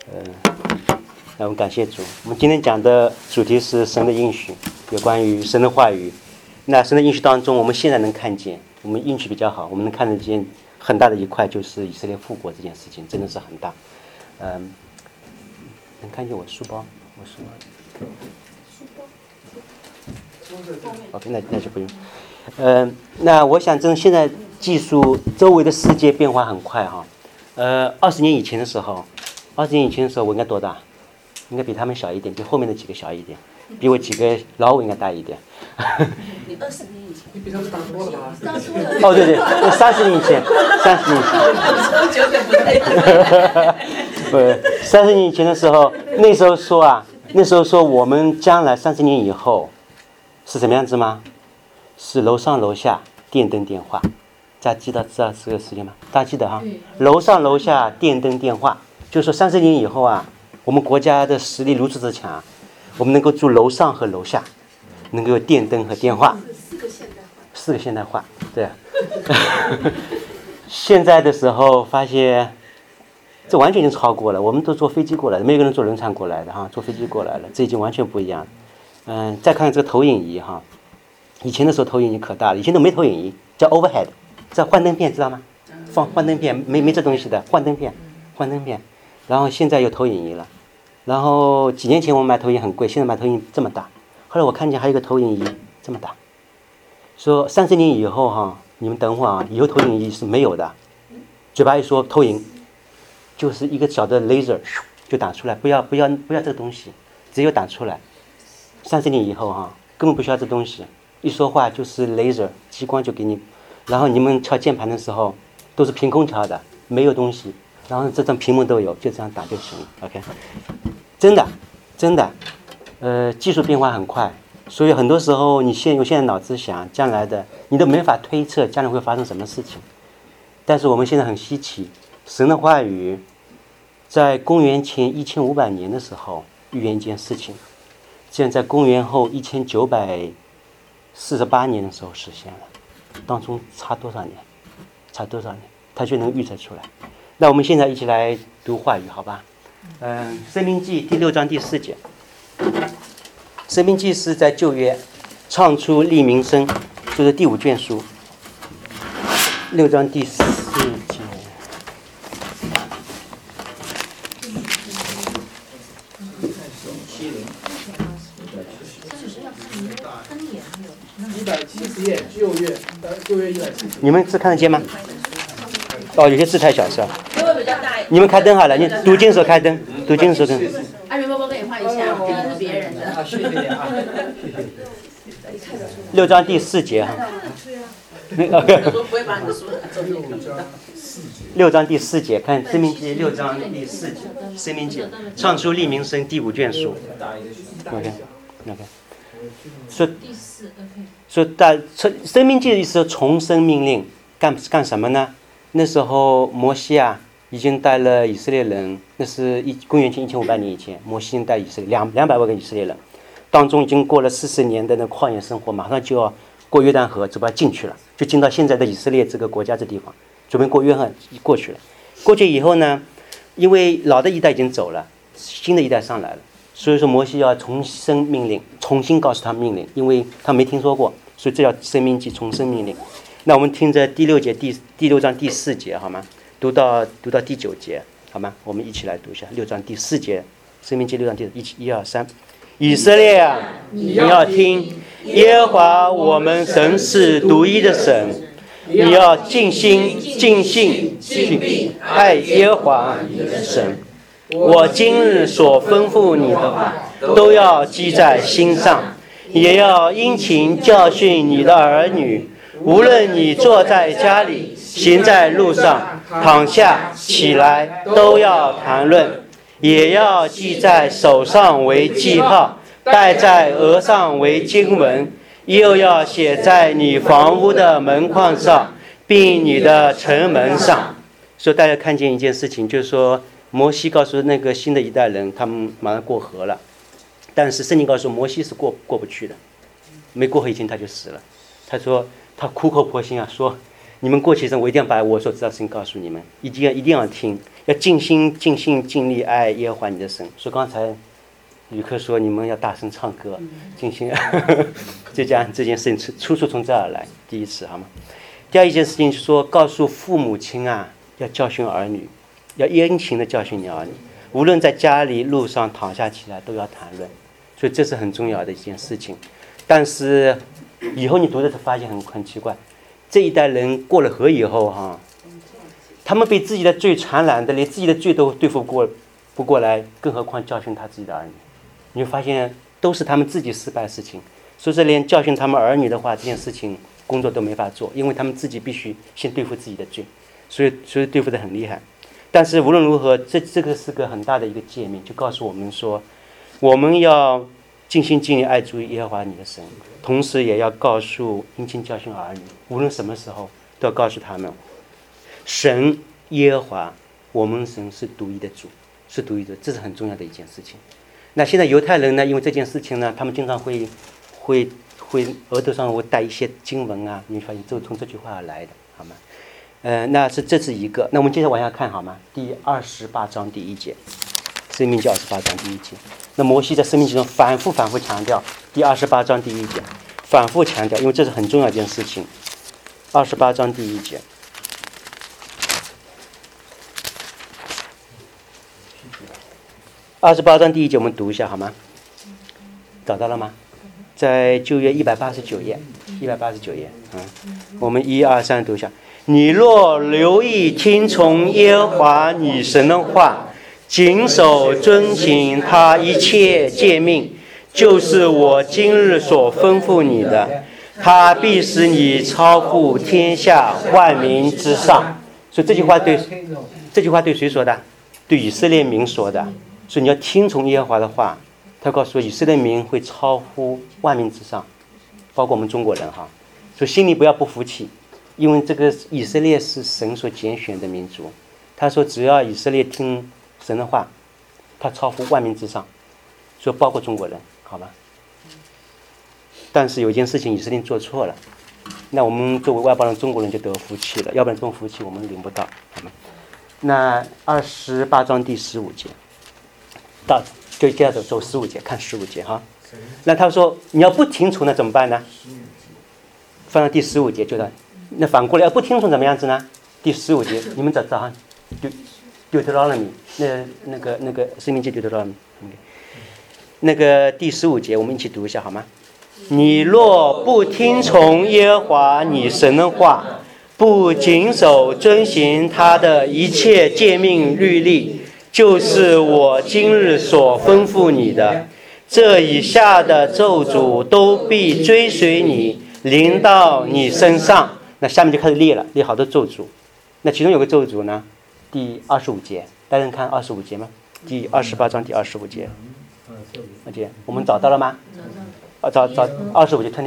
那我们感谢主。我们今天讲的主题是神的应许，有关于神的话语。那神的应许当中，我们现在能看见，我们运气比较好，我们能看得见很大的一块，就是以色列复国这件事情，真的是很大。能看见我书包？我书包。OK， 那就不用。那我想，现在技术周围的世界变化很快哈。20年以前的时候我应该多大？应该比他们小一点，比后面的几个小一点，比我几个老五应该大一点。 你20年以前， 你比他们大多了吧？ 哦，对对，30年以前不，30年以前的时候，那时候说我们将来30年以后是什么样子吗？是楼上楼下电灯电话，大家知道这个事情吗？大家记得哈？楼上楼下电灯电话，就是说30年以后啊，我们国家的实力如此之强，我们能够住楼上和楼下，能够有电灯和电话。4个现代化，对。现在的时候发现，这完全已经超过了。我们都坐飞机过来的，没有人坐轮船过来的哈，坐飞机过来了，这已经完全不一样。再看看这个投影仪哈，以前的时候投影仪可大了，以前都没投影仪，叫 overhead， 这幻灯片知道吗？放幻灯片，没这东西的幻灯片。然后现在有投影仪了，然后几年前我们买投影很贵，现在买投影这么大。后来我看见还有一个投影仪这么大。说30年以后哈，你们等会儿啊，以后投影仪是没有的。嘴巴一说投影，就是一个小的 laser 就打出来，不要这个东西，只有打出来。30年以后哈，根本不需要这东西，一说话就是 laser 激光就给你，然后你们敲键盘的时候都是凭空敲的，没有东西，然后这张屏幕都有，就这样打就行了。OK， 真的，技术变化很快。所以很多时候你现在脑子想将来的，你都没法推测将来会发生什么事情。但是我们现在很稀奇，神的话语在公元前1500年的时候预言一件事情，现在在公元后1948年的时候实现了，当中差多少年，他就能预测出来。那我们现在一起来读话语好吧。申命记第6章第4节。申命记是在旧约唱出立民声，就是第5卷书6章第4节。 170页，旧约170。 你们字看得见吗？哦，有些字太小是吧？ 因为比较大。 你们开灯好了，你读经的时候开灯，读经的时候灯。 阿元伯伯给你画一下，这个是别人的。 谢谢你啊。 6章第4节哈。 我不会把你的书 6章第4节，看申命记6章第4节，申命记唱出立民声第5卷书。OK， 说申命记的意思是重申命令，干什么呢？那时候摩西啊已经带了以色列人，那是公元前1500年以前，摩西已经带以色列200万个以色列人，当中已经过了40年的那旷野生活，马上就要过约旦河，准备进去了，就进到现在的以色列这个国家这地方，准备过约翰过去了。过去以后呢，因为老的一代已经走了，新的一代上来了，所以说摩西要重申命令，重新告诉他命令，因为他没听说过，所以这叫申命记重申命令。那我们听着第6章第4节好吗？读到第9节好吗？我们一起来读一下6章第4节，申命记6章第1、2、3。以色列啊，你要听，耶和华我们神是独一的神，你要尽心、尽性、尽力爱耶和华你的神。我今日所吩咐你的话，都要记在心上，也要殷勤教训你的儿女。无论你坐在家里，行在路上，躺下起来，都要谈论，也要记在手上为记号，戴在额上为经文，又要写在你房屋的门框上，并你的城门上。所以大家看见一件事情，就是说摩西告诉那个新的一代人，他们马上过河了，但是圣经告诉摩西是过不去的，没过河以前他就死了。他说他苦口婆心啊，说你们过去生，我一定要把我所知道的事情告诉你们，一定要听，要尽心尽性尽力爱耶和华你的神。所以刚才旅客说你们要大声唱歌，尽心，就讲这件事情出处从这儿来，第一次好吗？第二一件事情就是说，告诉父母亲啊，要教训儿女，要殷勤的教训你儿女，无论在家里、路上躺下起来都要谈论，所以这是很重要的一件事情。但是以后你读的时候发现很奇怪，这一代人过了河以后哈，他们被自己的罪传染的，连自己的罪都对付不过来，更何况教训他自己的儿女。你会发现都是他们自己失败的事情，所以说连教训他们儿女的话，这件事情工作都没法做，因为他们自己必须先对付自己的罪，所以对付得很厉害。但是无论如何，这个是个很大的一个诫命，就告诉我们说，我们要尽心尽力爱主耶和华你的神，同时也要告诉殷勤教训儿女，无论什么时候都要告诉他们，神耶和华我们神是独一的主，是独一的，这是很重要的一件事情。那现在犹太人呢，因为这件事情呢，他们经常会额头上会带一些经文啊，你发现就从这句话而来的，好吗？这是一个。那我们接着往下看好吗？第28章第1节，申命记28章第1节。那摩西在申命记中反复强调第28章第1节，反复强调，因为这是很重要的一件事情。28章第1节。28章第1节，我们读一下好吗？找到了吗？在旧约189页，189页。我们1、2、3读一下。你若留意听从耶和华你神的话，谨守遵行他一切诫命，就是我今日所吩咐你的，他必使你超乎天下万民之上。所以这句话对谁说的？对以色列民说的。所以你要听从耶和华的话，他告诉说以色列民会超乎万民之上，包括我们中国人哈。所以心里不要不服气，因为这个以色列是神所拣选的民族。他说只要以色列听神的话，他超乎万民之上，所以包括中国人，好吧？但是有一件事情以色列做错了，那我们作为外邦人中国人就得福气了，要不然这种福气我们领不到，好吗？那28章第15节。就接着走15节，看15节哈。那他说你要不听从那怎么办呢？放到第15节就的。那反过来要不听从怎么样子呢？第15节你们找哈，Deuteronomy 那个申命记 Deuteronomy 那个第15节，我们一起读一下好吗？你若不听从耶和华你神的话，不谨守遵行他的一切诫命律例，就是我今日所吩咐你的，这以下的咒诅都必追随你，临到你身上。那下面就开始列好多咒诅。那其中有个咒诅呢，第25节，大家能看25节吗？第28章第25节。我们找到了吗？找25节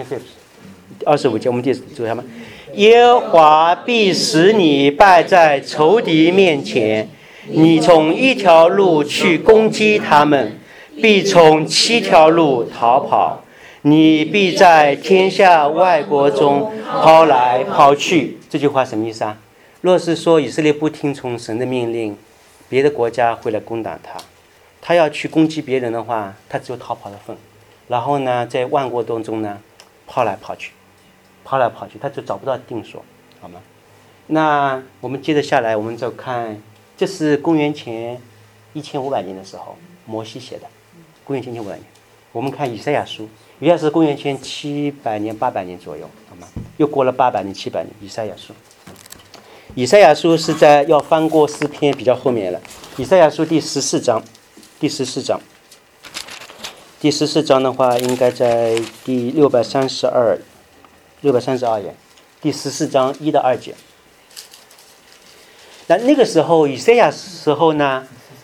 25节，我们第读一下吗？耶和华必使你败在仇敌面前，你从一条路去攻击他们，必从7条路逃跑。你必在天下外国中抛来抛去。这句话什么意思啊？若是说以色列不听从神的命令，别的国家会来攻打他，他要去攻击别人的话，他只有逃跑的份。然后呢，在万国当中呢，抛来抛去，他就找不到定所，好吗？那我们接着下来，我们再看，这是公元前1500年的时候，摩西写的，公元前1500年。我们看以赛亚书，以赛亚是公元前700年、800年左右，好吗？又过了800年、700年，以赛亚书是在要翻过诗篇比较后面了。以赛亚书第14章，第14章的话，应该在第632页，第14章1到2节。那个时候以赛亚时候呢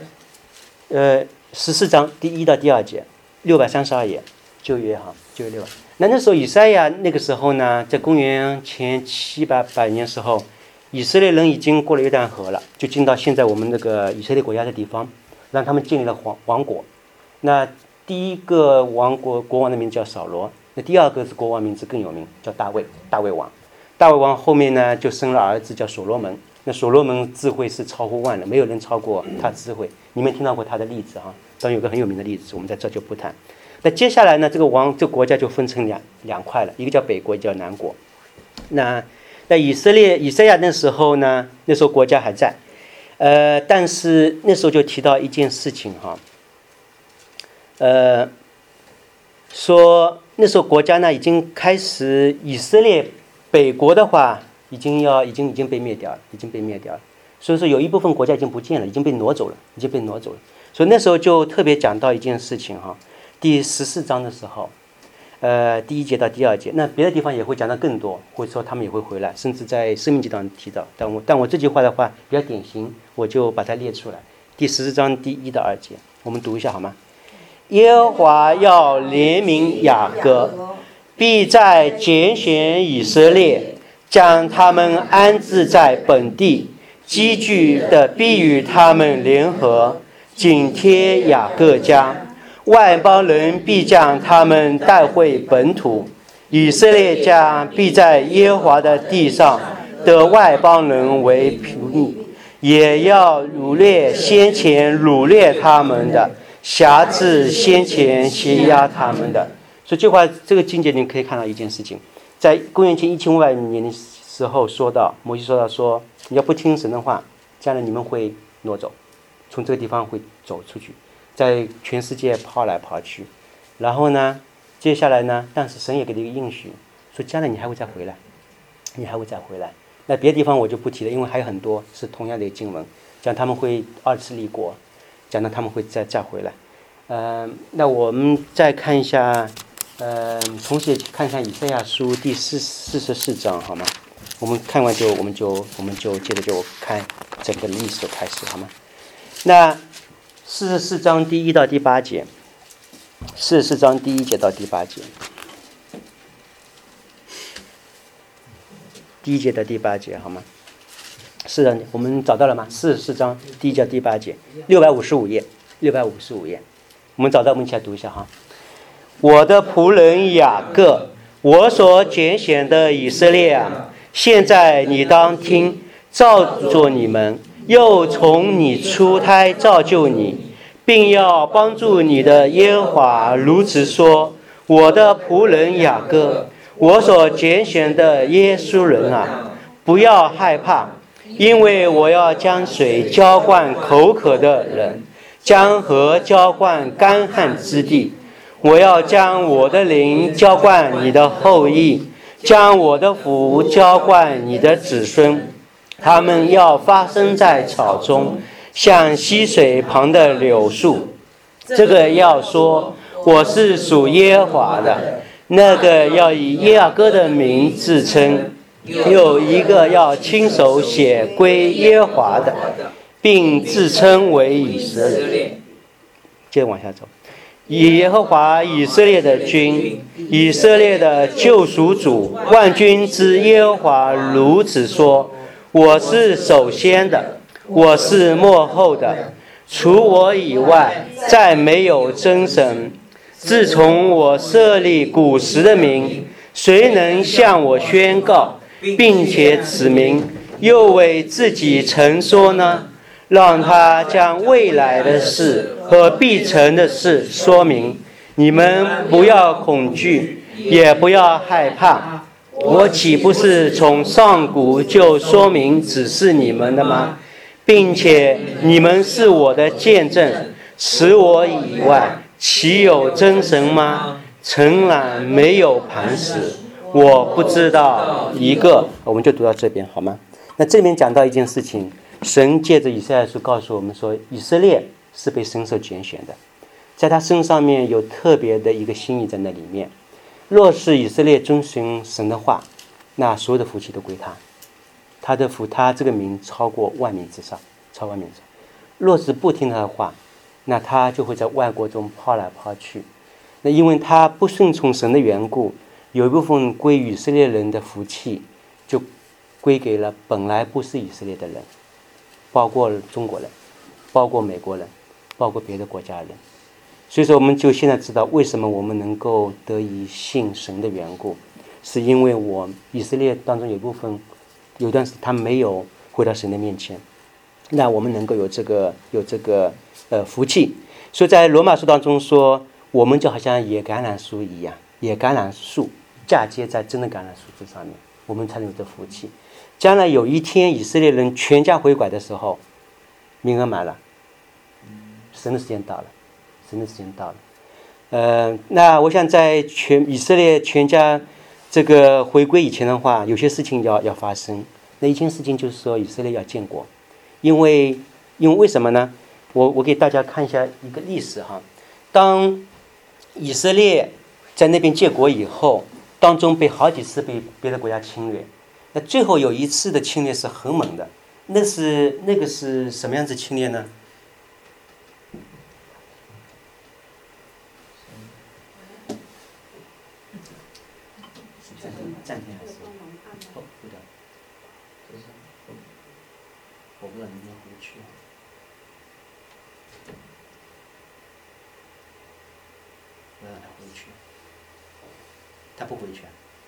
，14章第1到第2节，632页，旧约6。那时候以赛亚那个时候呢，在公元前700年时候，以色列人已经过了约旦河了，就进到现在我们那个以色列国家的地方，让他们建立了王国。那第一个国王的名字叫扫罗，那第二个是国王名字更有名，叫大卫王。 大卫王后面呢就生了儿子叫所罗门。那所罗门智慧是超乎万人，没有人超过他智慧。你们听到过他的例子哈？当然有个很有名的例子，我们在这就不谈。那接下来呢，这个国家就分成两块了，一个叫北国，一个叫南国。那以赛亚那时候呢，那时候国家还在，但是那时候就提到一件事情哈，说那时候国家呢已经开始，以色列北国的话已经被灭掉了，已经被灭掉了。所以说有一部分国家已经不见了，已经被挪走了。所以那时候就特别讲到一件事情哈，第14章的时候，第1节到第2节，那别的地方也会讲到更多，或者说他们也会回来，甚至在生命记当中提到。但我这句话的话比较典型，我就把它列出来。第14章第1到2节，我们读一下好吗？耶和华要怜悯雅各，必再拣选以色列，将他们安置在本地，积聚的必与他们联合，紧贴雅各家。外邦人必将他们带回本土，以色列家必在耶和华的地上得外邦人为仆役，也要掳掠先前掳掠他们的，辖制先前欺压他们的。所以这个经节你可以看到一件事情，在公元前1500年的时候说到，摩西说到说，你要不听神的话，将来你们会挪走，从这个地方会走出去，在全世界跑来跑去。然后呢，接下来呢，但是神也给了一个应许，说将来你还会再回来，那别的地方我就不提了，因为还有很多是同样的经文，讲他们会2次立国，讲到他们会再回来。那我们再看一下，同时也看一下以赛亚书第44章好吗？我们看完就我们就接着就看整个历史的开始好吗？那44章第1到第8节，44章第1节到第8节，第1节到第8节好吗？是的，我们找到了吗？44章第1节到第8节，655页，我们找到，我们一起来读一下哈。我的仆人雅各，我所拣选的以色列啊，现在你当听，造作你们，又从你出胎造就你，并要帮助你的耶和华如此说：我的仆人雅各，我所拣选的耶稣人啊，不要害怕，因为我要将水浇灌口渴的人，将河浇灌干旱之地。我要将我的灵浇灌你的后裔，将我的福浇灌你的子孙。他们要发生在草中，像溪水旁的柳树。这个要说我是属耶和华的，那个要以雅各的名自称，有一个要亲手写归耶和华的，并自称为以色列。接着往下走，耶和华以色列的君，以色列的救赎主，万军之耶和华如此说：我是首先的，我是末后的，除我以外再没有真神。自从我设立古时的名，谁能向我宣告，并且指明，又为自己陈说呢？让他将未来的事和必成的事说明。你们不要恐惧，也不要害怕。我岂不是从上古就说明指示你们的吗？并且你们是我的见证，除我以外岂有真神吗？诚然没有磐石，我不知道一个。我们就读到这边好吗？那这边讲到一件事情，神借着以赛亚书告诉我们说，以色列是被神所拣选的，在他身上面有特别的一个心意在那里面。若是以色列遵循神的话，那所有的福气都归他，他这个名超过万民之上，超万民之上。若是不听他的话，那他就会在外国中跑来跑去。那因为他不顺从神的缘故，有一部分归以色列人的福气就归给了本来不是以色列的人，包括中国人，包括美国人，包括别的国家人。所以说我们就现在知道为什么我们能够得以信神的缘故。 是因为以色列当中有部分有段时间他们没有回到神的面前，那我们能够有这个福气。所以在罗马书当中说，我们就好像野橄榄树一样，野橄榄树嫁接在真的橄榄树枝上面，我们才能有这福气。将来有一天以色列人全家回拐的时候，名额满了，神的时间到了，神的时间到了。那我想在以色列全家这个回归以前的话，有些事情要发生。那一件事情就是说以色列要建国，因为为什么呢？我给大家看一下一个历史哈。当以色列在那边建国以后，当中被好几次被别的国家侵略，那最后有一次的侵略是很猛的，那个是什么样子侵略呢？暂停还是？不的，我不知道能不能回去。我让他回去，他不回去。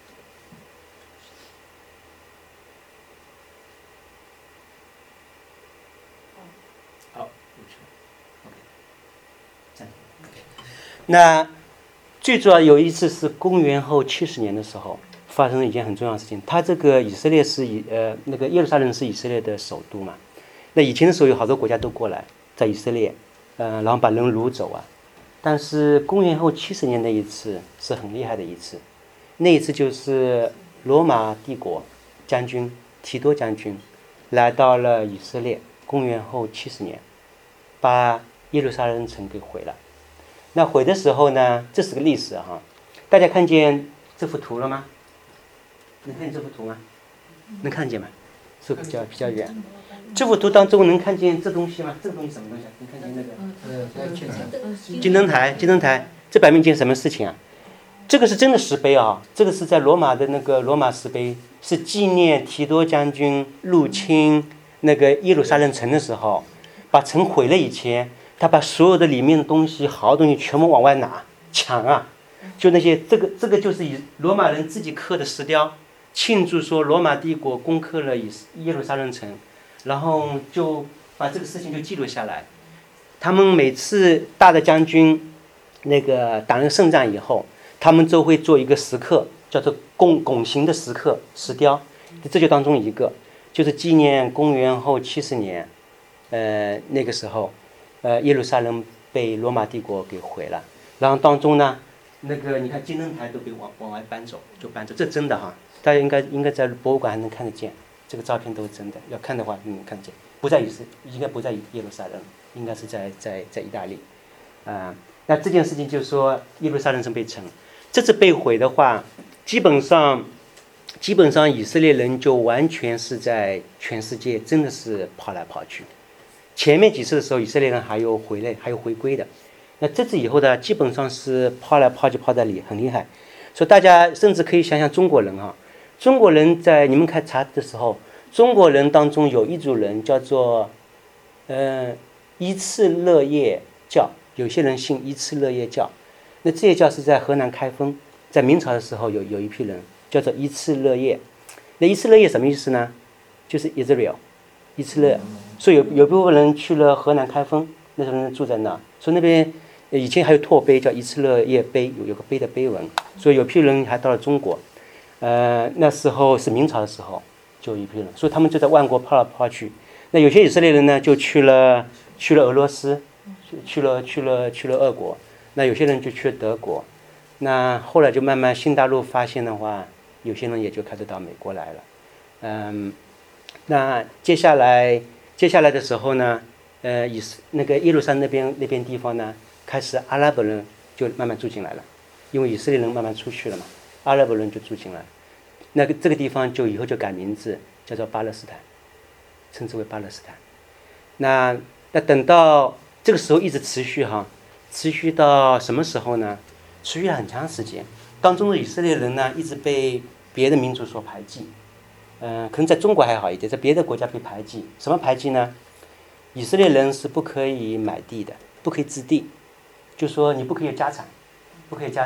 好，回去。OK， 暂停。那最主要有一次是公元后70年的时候，发生了一件很重要的事情。他这个以色列是那个耶路撒冷是以色列的首都嘛。那以前的时候有好多国家都过来在以色列，然后把人掳走啊。但是公元后70年那一次是很厉害的一次，那一次就是罗马帝国将军提多将军来到了以色列，公元后70年，把耶路撒冷城给毁了。那毁的时候呢，这是个历史哈。大家看见这幅图了吗？能看见这幅图吗？能看见吗？是比较远。这幅图当中能看见这东西吗？这个东西什么东西？能看见那个金灯台，这摆明一件什么事情啊？这个是真的石碑啊，这个是在罗马的那个罗马石碑，是纪念提多将军入侵那个耶路撒冷城的时候，把城毁了以前，他把所有的里面的东西，好东西全部往外拿抢啊，就那些这个就是以罗马人自己刻的石雕，庆祝说罗马帝国攻克了耶路撒冷城。然后就把这个事情就记录下来。他们每次大的将军那个打了胜仗以后，他们就会做一个石刻，叫做拱形的石刻石雕，这就当中一个，就是纪念公元后70年，那个时候，耶路撒冷被罗马帝国给毁了。然后当中呢，那个你看金灯台都被往外搬走，这真的哈，大家应该在博物馆还能看得见。这个照片都是真的，要看的话能看见。应该不在耶路撒冷，应该是在意大利，那这件事情就是说耶路撒冷城被城，这次被毁的话，基本上以色列人就完全是在全世界真的是跑来跑去。前面几次的时候，以色列人还有回来，还有回归的。那这次以后呢，基本上是跑来跑去，跑得很厉害。所以大家甚至可以想想中国人啊。中国人在你们看查的时候，中国人当中有一组人叫做依次勒业教，有些人信依次勒业教。那这些教是在河南开封，在明朝的时候有一批人叫做依次勒业。那依次勒业什么意思呢？就是 Israel， 依次勒。所以有部分人去了河南开封，那时候人住在那，所以那边以前还有拓碑叫依次勒业碑，有个碑的碑文，所以有批人还到了中国。那时候是明朝的时候就有一批人，所以他们就在万国跑来跑去。那有些以色列人呢就去了俄罗斯，去了俄国，那有些人就去了德国。那后来就慢慢新大陆发现的话，有些人也就开始到美国来了。那接下来的时候呢，那个耶路撒冷那边地方呢，开始阿拉伯人就慢慢住进来了，因为以色列人慢慢出去了嘛。阿拉伯人就住进来，这个地方就以后就改名字叫做巴勒斯坦，称之为巴勒斯坦。那等到这个时候一直持续到什么时候呢？持续了很长时间。当中的以色列人呢，一直被别的民族所排挤。可能在中国还好一点，在别的国家被排挤。什么排挤呢？以色列人是不可以买地的，不可以置地，就说你不可以有家产，不可以家产。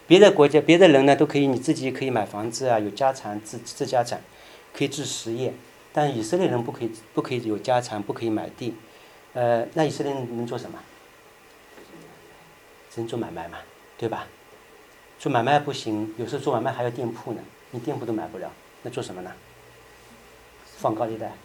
别的国家别的人呢都可以，你自己可以买房子啊，有家产自家产，可以置实业，但以色列人不可以有家产，不可以买地。那以色列人能做什么？只能做买卖嘛，对吧？做买卖不行，有时候做买卖还要店铺呢，你店铺都买不了，那做什么呢？放高利贷。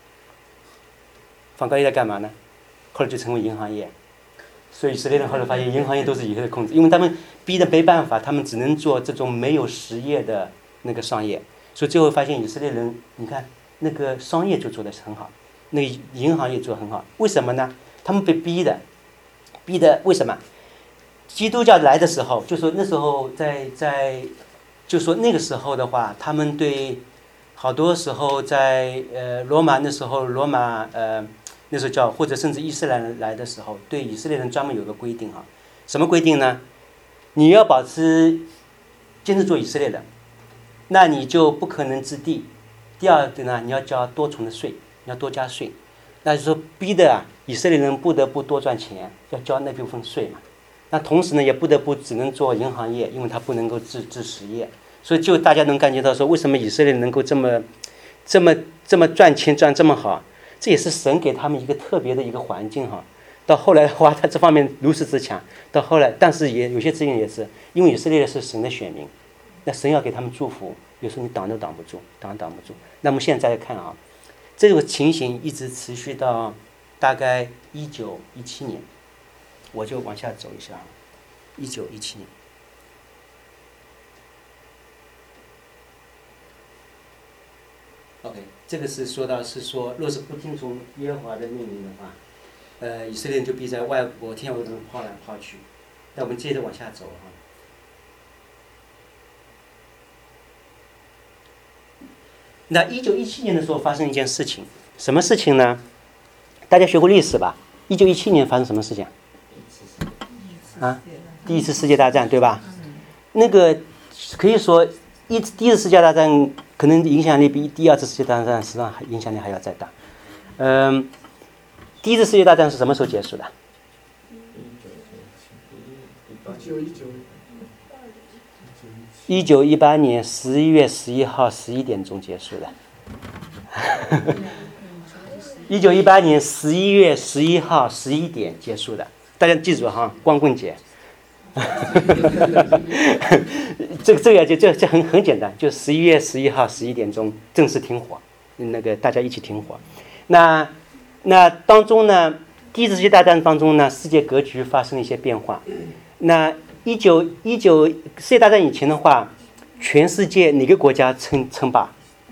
放高利贷干嘛呢？后来就成为银行业。所以以色列人后来发现银行业都是以色列控制，因为他们逼得没办法，他们只能做这种没有实业的那个商业。所以最后发现以色列人，你看那个商业就做得很好，那个银行业做得很好。为什么呢？他们被逼的为什么？基督教来的时候，就说那时候就说那个时候的话，他们对好多时候在罗马那时候那时候叫或者甚至伊斯兰来的时候，对以色列人专门有个规定啊，什么规定呢？你要坚持做以色列人，那你就不可能置地。第二个呢，你要交多重的税，你要多加税，那就是说逼的以色列人不得不多赚钱，要交那部分税嘛。那同时呢，也不得不只能做银行业，因为他不能够置实业。所以就大家能感觉到说，为什么以色列能够这么赚钱赚这么好？这也是神给他们一个特别的一个环境哈。到后来的话，他这方面如此之强。到后来，但是也有些资源也是因为以色列是神的选民，那神要给他们祝福，有时候你挡都挡不住，挡不住。那么现在看啊，这种情形一直持续到大概1917年，我就往下走一下，1917年。OK， 这个是说到是说，若是不听从耶和华的命令的话，以色列人就必在外国天下中抛来抛去。那我们接着往下走哈。那1917年的时候发生一件事情，什么事情呢？大家学过历史吧？1917年发生什么事情？啊，第一次世界大战，对吧？那个可以说第一次世界大战可能影响力比第二次世界大战实际上影响力还要再大。第一次世界大战是什么时候结束的？1918年11月11号11点钟结束的。1918年11月11号11点结束的，大家记住哈，光棍节。这很简单，就11月11号11点钟正式停火，那个大家一起停火。那当中呢，第一次世界大战当中呢，世界格局发生了一些变化。那19世界大战以前的话，全世界哪个国家称霸？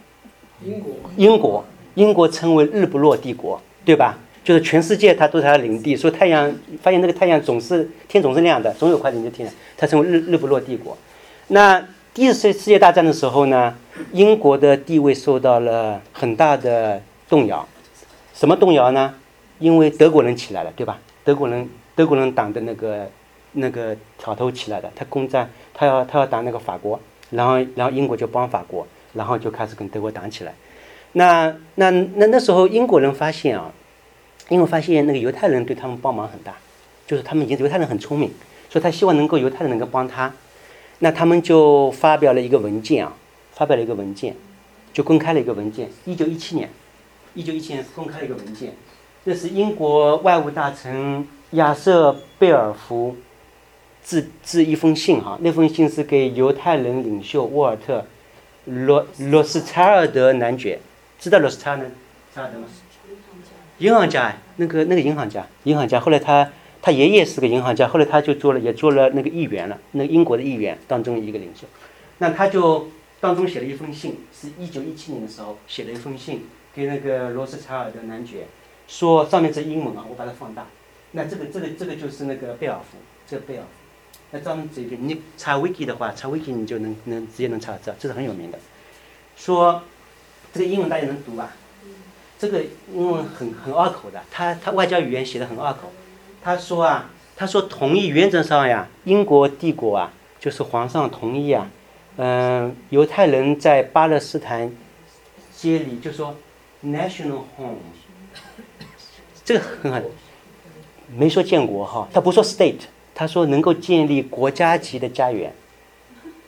英国称为日不落帝国，对吧？就是全世界它都是它的领地，说太阳发现那个太阳天总是亮的，总有块领就天亮，它成为日不落帝国。那第一次世界大战的时候呢，英国的地位受到了很大的动摇。什么动摇呢？因为德国人起来了，对吧？德国人党的那个挑头起来了，他要打那个法国，然后英国就帮法国，然后就开始跟德国打起来。那时候英国人发现那个犹太人对他们帮忙很大，就是他们犹太人很聪明，所以他希望能够犹太人能够帮他。那他们就发表了一个文件，就公开了一个文件。1917年公开了一个文件，这是英国外务大臣亚瑟贝尔福致一封信哈，那封信是给犹太人领袖沃尔特罗斯柴尔德男爵，知道罗斯柴尔德吗？银行家，那个银行家，后来他爷爷是个银行家，后来他就也做了那个议员了，那个英国的议员当中一个领袖。那他就当中写了一封信，是1917年的时候写了一封信给那个罗斯柴尔德男爵，说上面是英文我把它放大。那这个就是那个贝尔福，那专门这个你查 wiki 的话，查 wiki 你就能直接能查到，这是很有名的。说这个英文大家能读吧？这个英文很拗口的，他外交语言写的很拗口。他说同意原则上呀，英国帝国就是皇上同意犹太人在巴勒斯坦街里，就说 national home， 这个很好，没说建国他不说 state， 他说能够建立国家级的家园，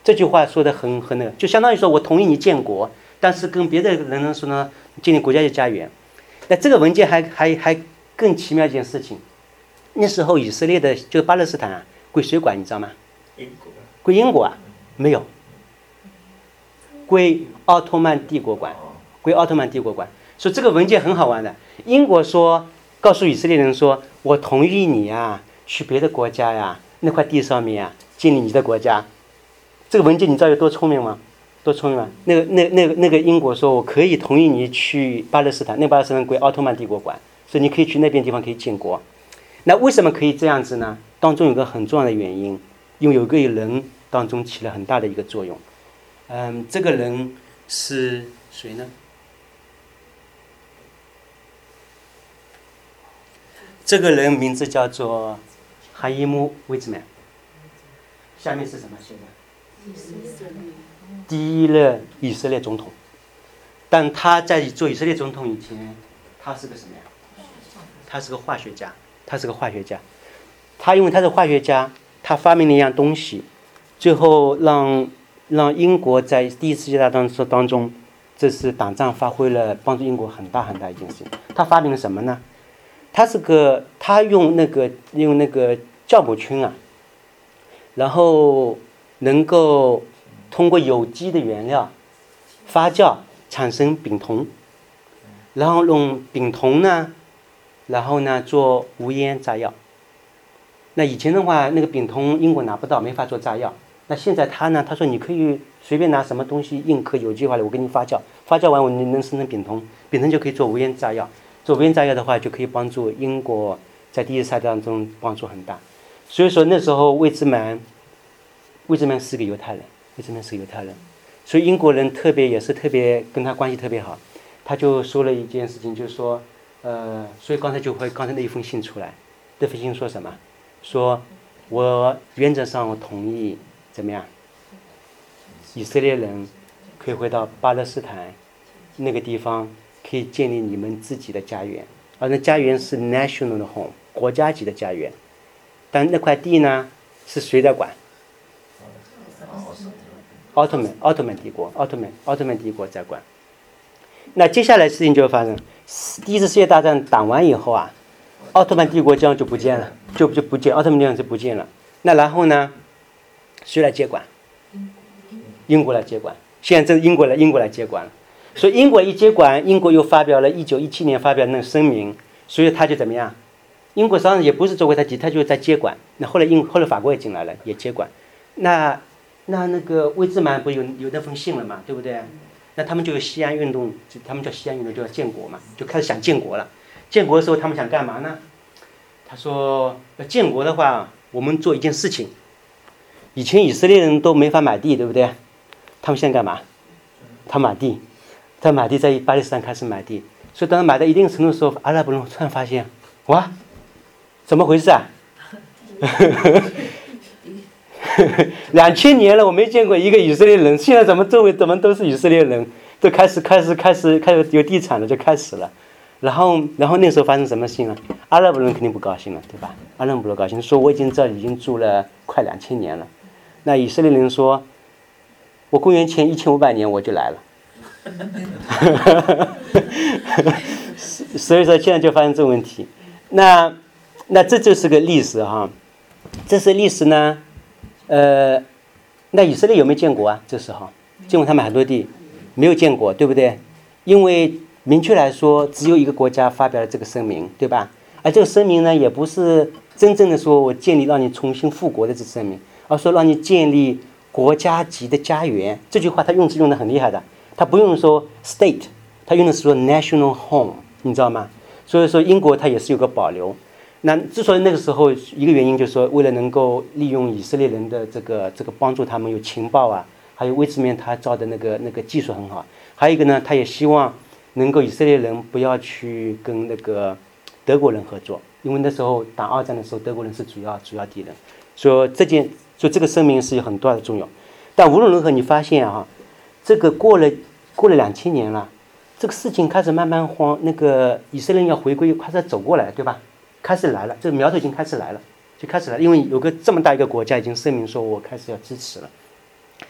这句话说的很那个，就相当于说我同意你建国，但是跟别的人说呢，建立国家的家园。那这个文件还更奇妙一件事情，那时候以色列的就是巴勒斯坦啊，归谁管你知道吗？归英国啊？没有，归奥特曼帝国管，归奥特曼帝国管。所以这个文件很好玩的。英国说，告诉以色列人说，我同意你啊，去别的国家呀，那块地上面啊，建立你的国家。这个文件你知道有多聪明吗？多聪明吗？那个英国说，我可以同意你去巴勒斯坦，那巴勒斯坦归奥特曼帝国管，所以你可以去那边地方可以建国。那为什么可以这样子呢？当中有个很重要的原因，因为有个人当中起了很大的一个作用。这个人是谁呢？这个人名字叫做哈伊姆·威兹曼。下面是什么写的？第一任以色列总统。但他在做以色列总统以前，他是个什么呀？他是个化学家。他因为他是化学家，他发明了一样东西，最后让英国在第一次世界大战当中，这是打仗发挥了帮助英国很大很大一件事情。他发明了什么呢？他用那个酵母菌啊，然后能够通过有机的原料发酵产生丙酮，然后用丙酮呢，然后呢做无烟炸药。那以前的话，那个丙酮英国拿不到，没法做炸药。那现在他说你可以随便拿什么东西硬壳有机化的，我给你发酵，发酵完你能生成丙酮，丙酮就可以做无烟炸药。做无烟炸药的话，就可以帮助英国在第一次大战中帮助很大。所以说那时候魏兹曼是个犹太人，所以英国人也是特别跟他关系特别好。他就说了一件事情，就是说，所以刚才那一封信出来，这封信说什么？说我原则上我同意怎么样？以色列人可以回到巴勒斯坦那个地方，可以建立你们自己的家园，而那家园是 national 的 home， 国家级的家园。但那块地呢，是谁在管？奥特曼帝国在管。那接下来事情就发生，第一次世界大战打完以后啊，奥特曼帝国这样就不见了，就不见，奥特曼帝国就不见了。那然后呢，谁来接管？英国来接管。现在这英国来接管了。所以英国一接管，英国又发表了1917年发表那个声明，所以他就怎么样？英国实际上也不是作为他就在接管。那后来法国也进来了，也接管。那个魏兹曼不有那封信了嘛，对不对？那他们就有西安运动，他们叫西安运动，就要建国嘛，就开始想建国了。建国的时候，他们想干嘛呢？他说要建国的话，我们做一件事情。以前以色列人都没法买地，对不对？他们现在干嘛？他买地，在巴勒斯坦开始买地。所以当他买到一定程度的时候，阿拉伯人突然发现，哇，怎么回事啊？2000年了，我没见过一个以色列人，现在周围怎么都是以色列人，都开始有地产了，就开始了。然后那时候发生什么事情呢？阿拉伯人肯定不高兴了，对吧？阿拉伯人不高兴，说我已经住了快2000年了。那以色列人说，我公元前1500年我就来了。所以说现在就发生这个问题。那这就是个历史哈，这是历史呢。那以色列有没有建国啊？这时候建过他们很多地，没有建国，对不对？因为明确来说，只有一个国家发表了这个声明，对吧？而这个声明呢，也不是真正的说我建立让你重新复国的这声明，而说让你建立国家级的家园。这句话他用词用得很厉害的，他不用说 state， 他用的是说 national home， 你知道吗？所以说英国它也是有个保留。那之所以那个时候一个原因就是说，为了能够利用以色列人的这个帮助他们有情报啊，还有魏兹曼他造的那个技术很好。还有一个呢，他也希望能够以色列人不要去跟那个德国人合作，因为那时候打二战的时候，德国人是主要敌人。所以这个声明是有很大的重要。但无论如何，你发现啊，这个过了2000年了，这个事情开始慢慢那个以色列人要回归，开始走过来，对吧？开始来了，这个苗头已经开始来了，因为有个这么大一个国家已经声明说我开始要支持了。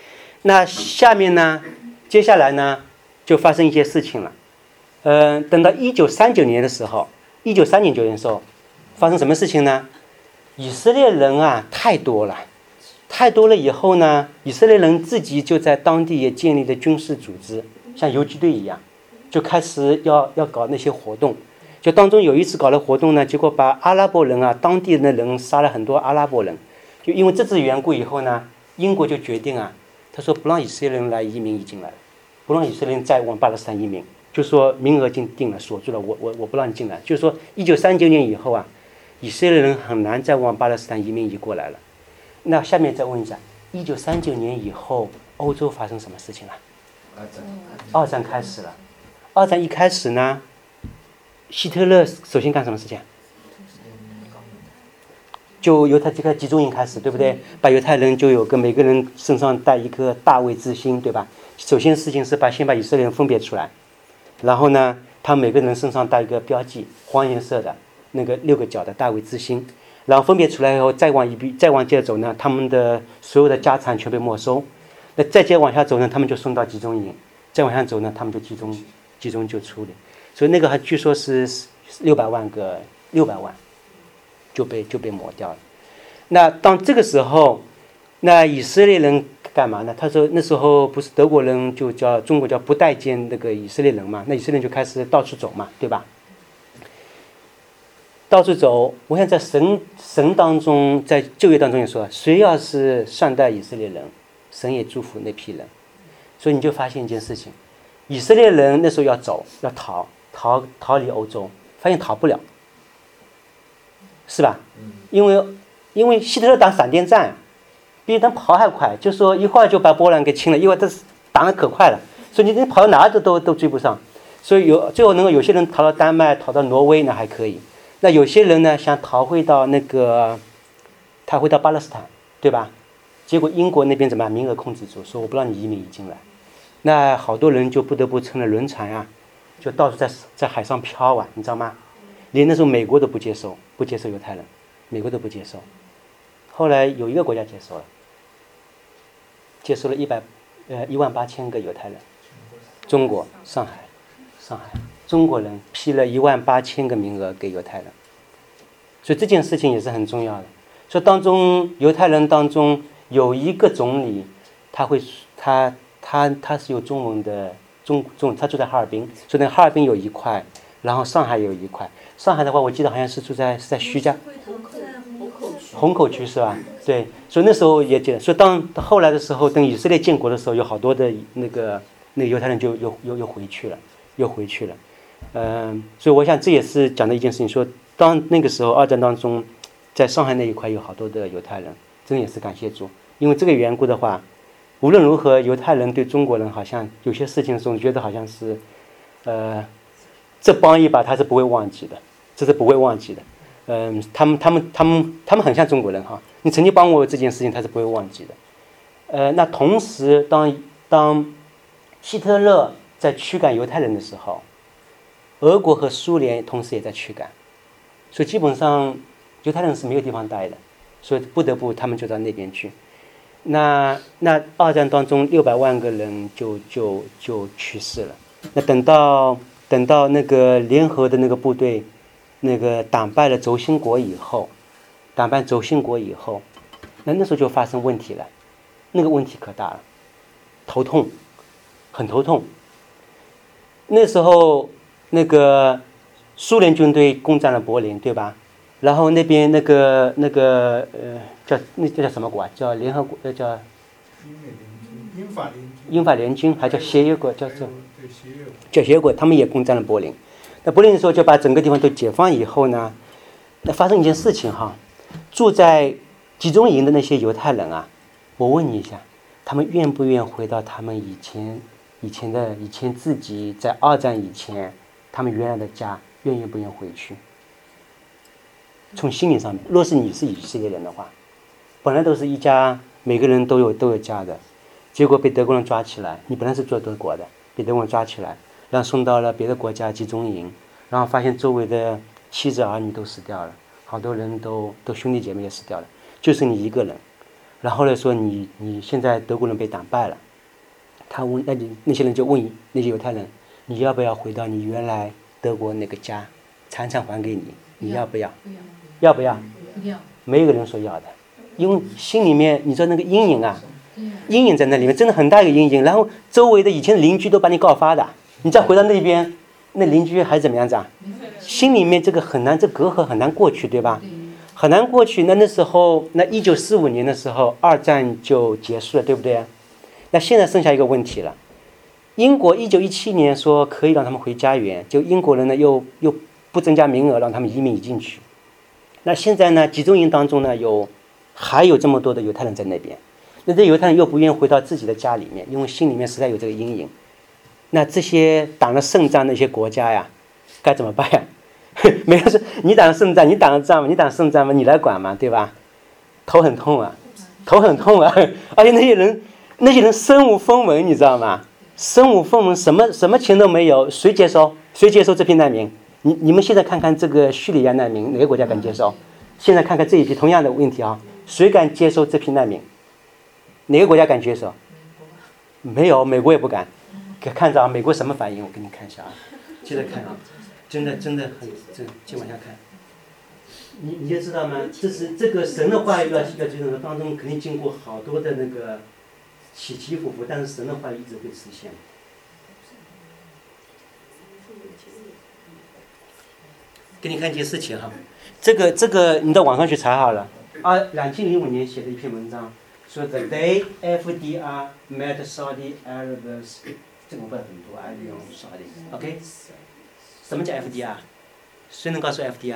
那下面呢，接下来呢，就发生一些事情了。等到1939年的时候，1939年的时候，发生什么事情呢？以色列人啊，太多了以后呢，以色列人自己就在当地也建立了军事组织，像游击队一样，就开始要搞那些活动。就当中有一次搞了活动呢，结果把阿拉伯人啊，当地的人杀了很多阿拉伯人。就因为这次缘故以后呢，英国就决定啊，他说不让以色列人来移民进来了，不让以色列人再往巴勒斯坦移民，就说名额已经定了，锁住了，我不让你进来。就是说1939年以后啊，以色列人很难再往巴勒斯坦移民过来了。那下面再问一下，1939年以后，欧洲发生什么事情了？二战开始了。二战一开始呢，希特勒首先干什么事情？就由他这个集中营开始，对不对？把犹太人就有个每个人身上带一颗大卫之星，对吧？首先事情是先把以色列人分别出来，然后呢，他每个人身上带一个标记，黄颜色的那个6个角的大卫之星，然后分别出来以后，再往接着走呢，他们的所有的家产全被没收。那再接往下走呢，他们就送到集中营，再往下走呢，他们就集中就处理。所以那个还据说是600万就被抹掉了。那当这个时候，那以色列人干嘛呢？他说那时候不是德国人就叫中国叫不待见那个以色列人嘛，那以色列人就开始到处走嘛，对吧？到处走，我想在神当中，在旧约当中也说，谁要是善待以色列人，神也祝福那批人。所以你就发现一件事情，以色列人那时候要走，要逃离欧洲，发现逃不了，是吧？因为希特勒打闪电战，比他跑还快，就说一会儿就把波兰给清了，一会儿这打得可快了，所以你跑到哪都追不上。所以最后能够有些人逃到丹麦，逃到挪威呢还可以。那有些人呢想逃回到巴勒斯坦，对吧？结果英国那边怎么名额控制住，说我不让你移民进来。那好多人就不得不乘了轮船啊，就到处在海上漂啊，你知道吗？连那时候美国都不接受犹太人，美国都不接受。后来有一个国家接收了18000个犹太人，中国上海，中国人批了18000个名额给犹太人，所以这件事情也是很重要的。所以当中犹太人当中有一个总理，他是有中文的他住在哈尔滨，所以那哈尔滨有一块，然后上海有一块。上海的话，我记得好像是在徐家虹口区是吧？对，所以那时候也记得。所以当后来的时候，等以色列建国的时候，有好多的那个犹太人就又回去了，所以我想这也是讲的一件事情，说当那个时候二战当中，在上海那一块有好多的犹太人，真的也是感谢主，因为这个缘故的话，无论如何，犹太人对中国人好像有些事情总觉得好像是，这帮一把他是不会忘记的，这是不会忘记的。他们很像中国人哈，你曾经帮我这件事情，他是不会忘记的。那同时，当希特勒在驱赶犹太人的时候，俄国和苏联同时也在驱赶，所以基本上犹太人是没有地方待的，所以不得不他们就到那边去。那二战当中600万个人就去世了。那等到那个联合的那个部队，那个打败了轴心国以后，那时候就发生问题了，那个问题可大了，很头痛。那时候那个苏联军队攻占了柏林，对吧？然后那边那个叫什么国啊？叫联合国，叫英法联军，还叫协约国，叫协约国，他们也攻占了柏林。那柏林的时候就把整个地方都解放以后呢，那发生一件事情哈，住在集中营的那些犹太人啊，我问你一下，他们愿不愿回到他们以前自己在二战以前他们原来的家，愿不愿回去？从心理上面，若是你是以色列人的话，本来都是一家，每个人都有家的，结果被德国人抓起来，你本来是做德国的，被德国人抓起来，然后送到了别的国家集中营，然后发现周围的妻子儿女都死掉了，好多人都兄弟姐妹也死掉了，就是你一个人。然后来说你现在德国人被打败了， 他问那些人就问那些犹太人，你要不要回到你原来德国那个家，产还给你，你要不要？要不要？没有个人说要的，因为心里面你知道那个阴影啊，阴影在那里面，真的很大一个阴影。然后周围的以前的邻居都把你告发的，你再回到那边，那邻居还怎么样子啊？心里面这个很难，这隔阂很难过去，对吧？很难过去。那时候，那1945年的时候，二战就结束了，对不对？那现在剩下一个问题了。英国1917年说可以让他们回家园，就英国人呢又不增加名额，让他们移民进去。那现在呢，集中营当中呢还有这么多的犹太人在那边，那这犹太人又不愿意回到自己的家里面，因为心里面实在有这个阴影。那这些打了胜仗的一些国家呀，该怎么办呀？没人说你打了胜仗，你打了仗嘛，你打胜仗嘛，你来管嘛，对吧？头很痛啊，头很痛啊！而且那些人身无分文，你知道吗？身无分文，什么钱都没有，谁接收？谁接收这批难民？你们现在看看这个叙利亚难民，哪个国家敢接收？现在看看这一批同样的问题啊，谁敢接收这批难民？哪个国家敢接收？没有，美国也不敢。看着啊，美国什么反应？我给你看一下啊，接着看啊，真的很，就往下看。你就知道吗？这个神的话语要这种当中，肯定经过好多的那个起起伏伏，但是神的话语一直会实现。给你看一件事情哈，这个你到网上去查好了。2005年写的一篇文章，说 The day FDR met Saudi Arabs， 这个我不知道怎么读，还是用 Saudi。OK， 什么叫 FDR？ 谁能告诉 FDR？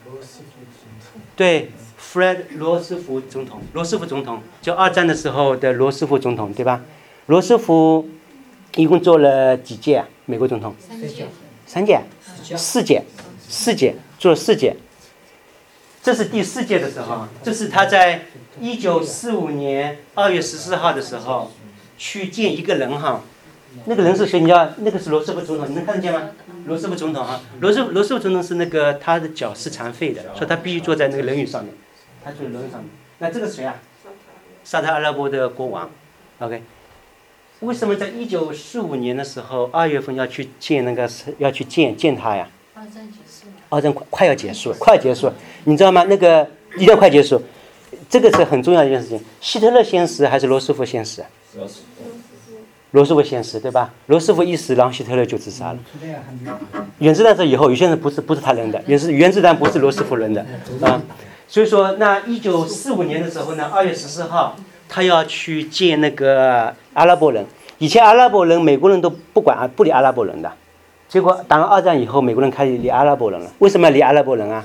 对 ，Fred 罗斯福总统，就二战的时候的罗斯福总统，对吧？罗斯福一共做了几届啊？美国总统？3届？4届，做了4届。这是第4届的时候，这是他在1945年2月14号的时候去见一个人哈。那个人是谁？你知道？那个是罗斯福总统，你能看得见吗？罗斯福总统哈，罗斯福总统是那个他的脚是残废的，所以他必须坐在那个轮椅上面，他坐在轮椅上面。那这个谁啊？沙特阿拉伯的国王。OK， 为什么在1945年的时候2月份要去见他呀？二战快要结束，你知道吗？那个一定要快结束，这个是很重要的一件事情。希特勒先死还是罗斯福先死？罗斯福先死，对吧？罗斯福一死，然后希特勒就自杀了。原子弹是以后，有些人不是他扔的，原子弹不是罗斯福扔的啊。所以说，那1945年的时候呢，2月14号，他要去见那个阿拉伯人。以前阿拉伯人，美国人都不理阿拉伯人的。结果打完二战以后，美国人开始理阿拉伯人了。为什么要理阿拉伯人啊？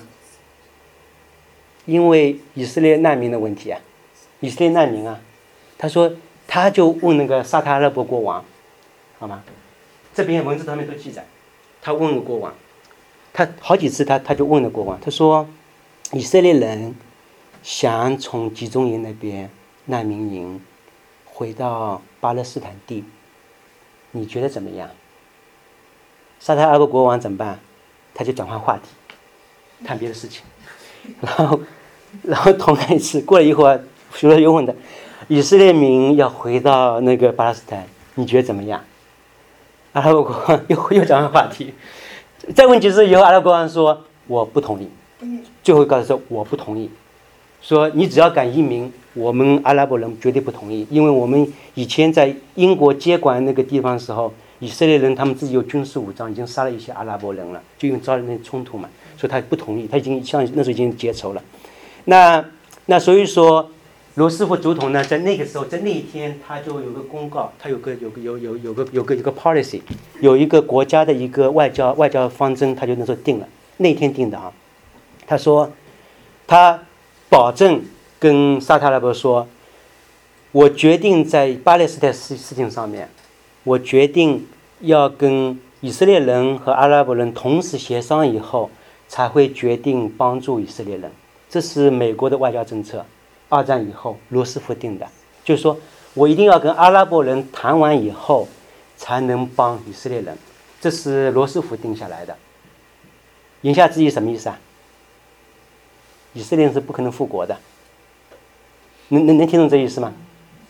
因为以色列难民的问题啊，以色列难民啊，他就问那个沙特阿拉伯国王，好吗？这边文字上面都记载，他问了国王，他好几次他就问了国王，他说以色列人想从集中营那边难民营回到巴勒斯坦地，你觉得怎么样？沙特阿拉伯国王怎么办？他就转换话题，谈别的事情。然后同样一次过了一会儿，许多又问的，以色列民要回到那个巴勒斯坦，你觉得怎么样？阿拉伯国王又转换话题。再问几次以后，阿拉伯国王说我不同意。最后告诉说我不同意，说你只要敢移民，我们阿拉伯人绝对不同意，因为我们以前在英国接管那个地方的时候，以色列人他们自己有军事武装，已经杀了一些阿拉伯人了，就因为遭那冲突嘛，所以他不同意，他已经那时候已经结仇了。那所以说，罗斯福总统呢，在那个时候，在那一天，他就有个公告，他有个 policy， 有一个国家的一个外交方针，他就那时候定了，那天定的啊。他说，他保证跟沙特阿拉伯说，我决定在巴勒斯坦事情上面。我决定要跟以色列人和阿拉伯人同时协商以后，才会决定帮助以色列人。这是美国的外交政策，二战以后罗斯福定的，就是说我一定要跟阿拉伯人谈完以后，才能帮以色列人。这是罗斯福定下来的。言下之意什么意思啊？以色列人是不可能复国的。能听懂这意思吗？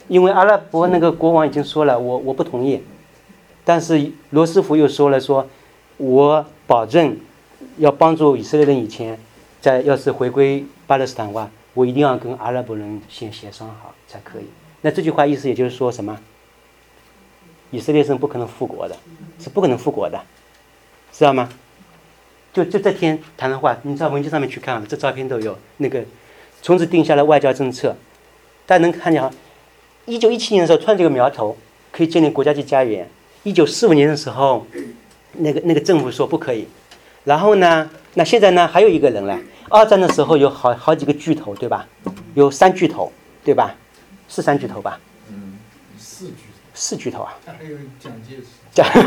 因为阿拉伯那个国王已经说了，我不同意。但是罗斯福又说了说，我保证要帮助以色列人以前，要是回归巴勒斯坦的话，我一定要跟阿拉伯人先协商好才可以。那这句话意思也就是说什么？以色列是不可能复国的，是不可能复国的，知道吗？就这天谈的话，你到文件上面去看，这照片都有。那个从此定下了外交政策，大家能看见哈。1917年的时候，穿这个苗头可以建立国家级家园。1945年的时候，那个政府说不可以。然后呢，那现在呢还有一个人了。二战的时候有好几个巨头，对吧？有3巨头，对吧？是3巨头吧？4巨头啊。 还有蒋介石。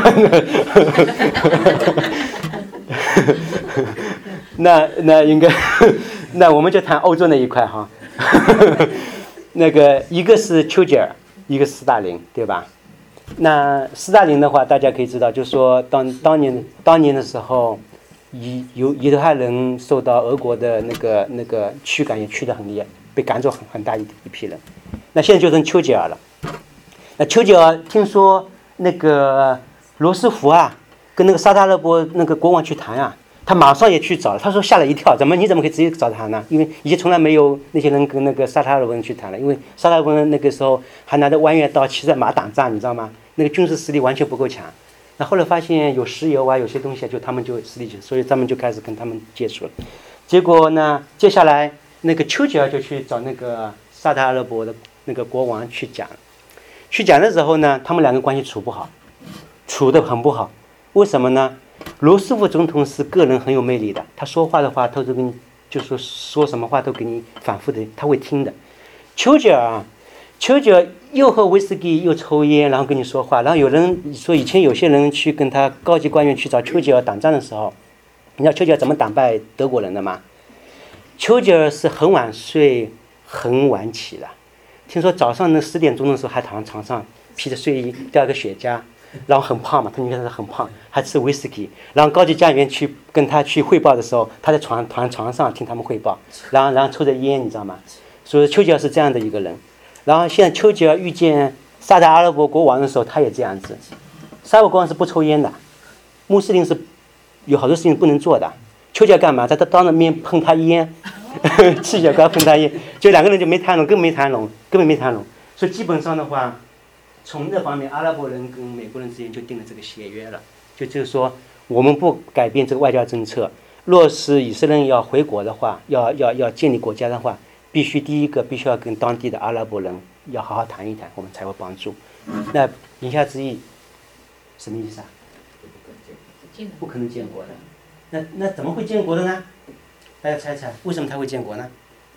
那应该，那我们就谈欧洲那一块哈。那个一个是丘吉尔，一个是斯大林，对吧？那斯大林的话，大家可以知道，就是说当年的时候，犹太人受到俄国的那个驱赶也驱得很厉害，被赶走很大一批人。那现在就剩丘吉尔了。那丘吉尔听说那个罗斯福啊，跟那个沙特阿拉伯那个国王去谈啊，他马上也去找了。他说吓了一跳，你怎么可以直接找他呢？因为以前从来没有那些人跟那个沙特阿拉伯人去谈了，因为沙特阿拉伯人那个时候还拿着弯月刀骑着马打仗，你知道吗？那个军事实力完全不够强。那后来发现有石油啊，有些东西他们就实力，所以他们就开始跟他们接触了。结果呢，接下来那个丘吉尔就去找那个沙特阿拉伯的那个国王去讲。去讲的时候呢，他们两个关系处不好，处得很不好。为什么呢？罗斯福总统是个人很有魅力的，他说话的话，他都跟你就说什么话都给你反复的，他会听的。丘吉尔又喝威士忌又抽烟，然后跟你说话。然后有人说，以前有些人去跟他高级官员去找丘吉尔打仗的时候，你知道丘吉尔怎么打败德国人的吗？丘吉尔是很晚睡，很晚起的。听说早上10点钟的时候还躺在床上，披着睡衣，叼个雪茄，然后很胖嘛，他应该是很胖，还吃威士忌。然后高级家园去跟他去汇报的时候，他在床上听他们汇报，然后抽着烟，你知道吗？所以丘吉尔是这样的一个人。然后现在丘吉尔遇见沙特阿拉伯国王的时候，他也这样子。沙特国王是不抽烟的，穆斯林是有好多事情不能做的。丘吉尔干嘛？他当着面喷他烟，气血膏喷他烟，就两个人就没谈拢，根本没谈拢。所以基本上的话，从那方面，阿拉伯人跟美国人之间就定了这个协约了，就是说我们不改变这个外交政策。若是以色列人要回国的话，要建立国家的话，必须要跟当地的阿拉伯人要好好谈一谈，我们才会帮助。那言下之意，什么意思啊？不可能建国的。那怎么会建国的呢？大家猜猜，为什么他会建国呢？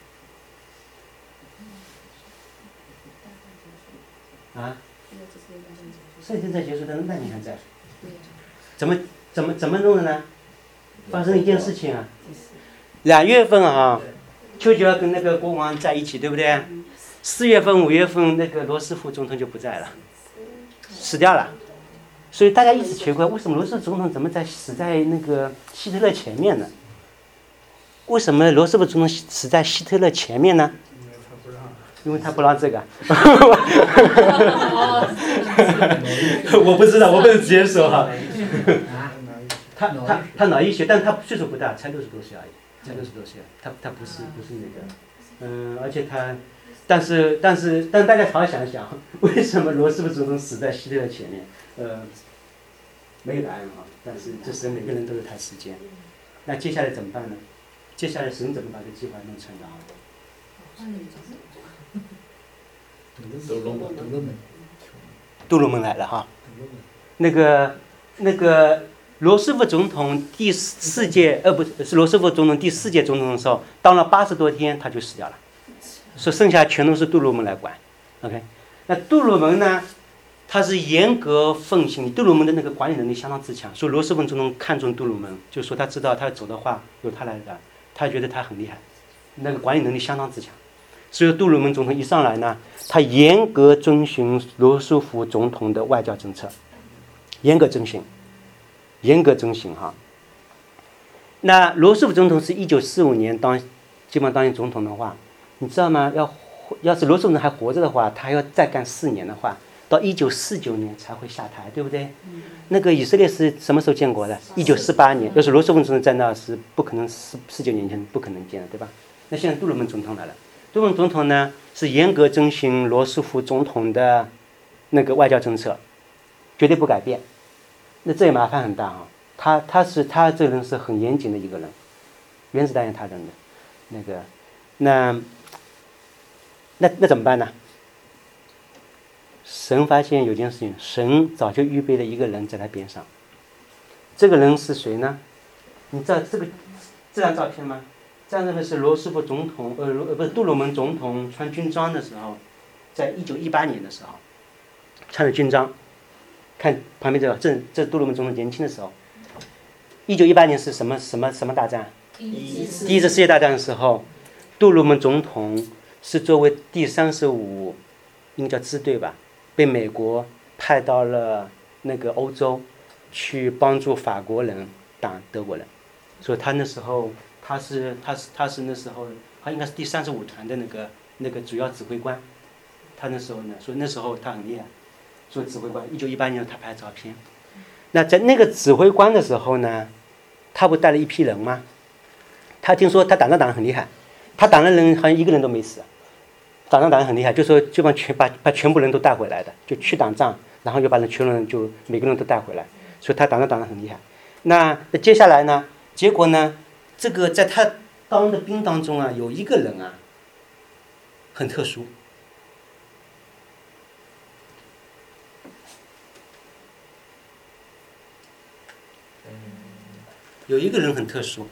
啊？圣经在结束的，那你还在？怎么弄的呢？发生一件事情啊，2月份啊，丘吉尔跟那个国王在一起，对不对？4月份、5月份，那个罗斯福总统就不在了，死掉了。所以大家一直奇怪，为什么罗斯福总统怎么死在那个希特勒前面呢？为什么罗斯福总统死在希特勒前面呢？因为他不让这个。我不知道，我不能直接说哈。他脑溢血，但他岁数不大，才60多岁而已，才60多岁，他不是那个，而且但大家好好想想，为什么罗斯福总统死在希特勒前面？没有答案啊，但是这时候每个人都有他时间。那接下来怎么办呢？接下来神怎么把这计划弄成的？杜鲁门来了哈。那个罗斯福总统第4届，不是罗斯福总统第4届总统的时候，当了80多天他就死掉了，所以剩下全都是杜鲁门来管。OK， 那杜鲁门呢？他是严格奉行，杜鲁门的那个管理能力相当之强，所以罗斯福总统看中杜鲁门，就是说他知道他走的话由他来的，他觉得他很厉害，那个管理能力相当之强。所以杜鲁门总统一上来呢，他严格遵循罗斯福总统的外交政策，严格遵循哈。那罗斯福总统是1945年基本上当选总统的话，你知道吗？要要是罗斯福还活着的话，他要再干4年的话，到1949年才会下台，对不对？那个以色列是什么时候建国的？1948年。要是罗斯福总统在那是不可能，49年前不可能建的，对吧？那现在杜鲁门总统来了，杜鲁门总统呢是严格遵循罗斯福总统的那个外交政策，绝对不改变。那这也麻烦很大啊。他这个人是很严谨的一个人，原子弹也他扔的，那怎么办呢？神发现有件事情，神早就预备了一个人在他边上。这个人是谁呢？你知道这张照片吗？这张照片是罗斯福总统，不是杜鲁门总统穿军装的时候，在1918年的时候，穿着军装。看旁边这个，这杜鲁门总统年轻的时候。1918年是什么大战？第一次世界大战的时候，杜鲁门总统是作为第35，应该叫支队吧，被美国派到了那个欧洲去帮助法国人打德国人，所以他那时候他是那时候他应该是第35团的那个主要指挥官，他那时候呢，所以那时候他很厉害，做指挥官。1918年他拍照片。那在那个指挥官的时候呢，他不带了一批人吗？他听说他打仗打得很厉害，他打的人好像一个人都没死，打仗打得很厉害，就说就把全部人都带回来的，就去打仗，然后就把全部人就每个人都带回来，所以他打仗打得很厉害。那接下来呢？结果呢？这个在他当的兵当中啊，有一个人啊，很特殊。有一个人很特殊，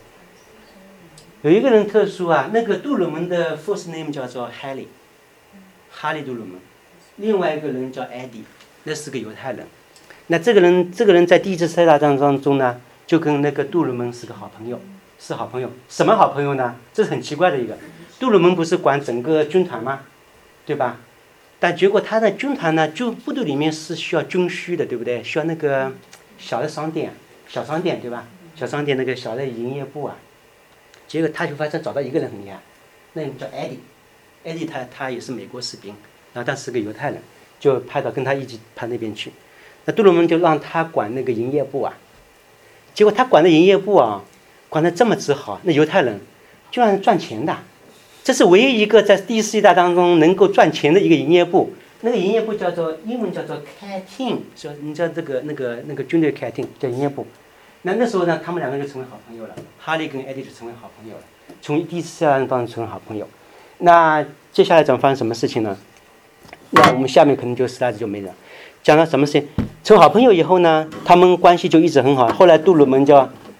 那个杜鲁门的 first name 叫做哈利杜鲁门，另外一个人叫艾迪，那是个犹太人。那这个人在第一次世界大战当中呢，就跟那个杜鲁门是好朋友。什么好朋友呢？这是很奇怪的一个。杜鲁门不是管整个军团吗？对吧？但结果他的军团呢，就部队里面是需要军需的，对不对？需要那个小商店，对吧？小商店那个小的营业部啊，结果他就发现找到一个人很厉害，那人叫艾迪，他也是美国士兵，然后他是个犹太人，就派到跟他一起派那边去。那杜鲁门就让他管那个营业部啊，结果他管的营业部啊，管得这么之好，那犹太人就让人赚钱的，这是唯一一个在第一次世界大战中能够赚钱的一个营业部。那个营业部英文叫做 canteen， 说你知道这个那个军队 canteen 叫营业部。那时候呢，他们两个就成为好朋友了，哈利跟艾迪就成为好朋友了，从第一次世界大战当中成为好朋友。那接下来怎么发生什么事情呢？那我们下面可能就slide就没了。讲到什么事情？成为好朋友以后呢，他们关系就一直很好。后来杜鲁门